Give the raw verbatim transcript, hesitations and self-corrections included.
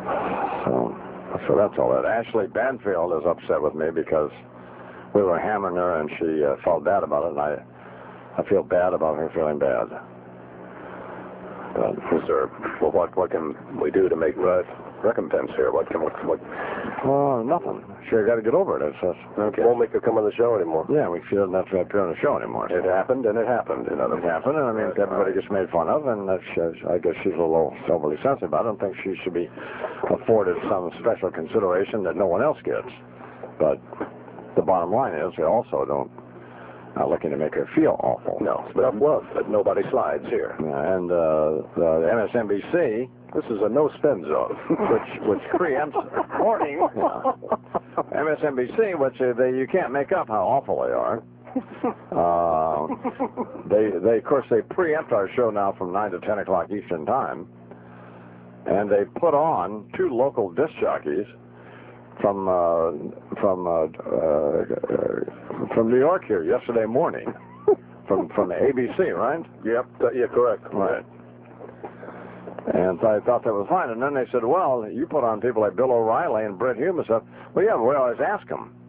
So, so that's all that. Ashley Banfield is upset with me because we were hammering her and she uh, felt bad about it, and I, I feel bad about her feeling bad. Well, sir, well, what what can we do to make right recompense here? What can what? what? Oh, nothing. She got to get over it. It's, it's, okay. Won't make her come on the show anymore. Yeah, we she doesn't have to appear on the show anymore. So. It happened, and it happened. You know, it happened, and I mean, everybody gets made fun of, and that's, uh, I guess she's a little overly sensitive. I don't think she should be afforded some special consideration that no one else gets. But the bottom line is, we also don't. Not looking to make her feel awful. No, but well, but nobody slides here. Yeah, and uh, the M S N B C, this is a no-spend zone, which which preempts warning. Yeah. M S N B C, which uh, they you can't make up how awful they are. Uh, they they of course they preempt our show now from nine to ten o'clock Eastern time, and they put on two local disc jockeys from uh, from uh, uh, from New York here yesterday morning, from from A B C, right? Yep, uh, yeah, correct. Right. And I thought that was fine. And then they said, well, you put on people like Bill O'Reilly and Brett Hume and stuff. Well, yeah, we always ask them.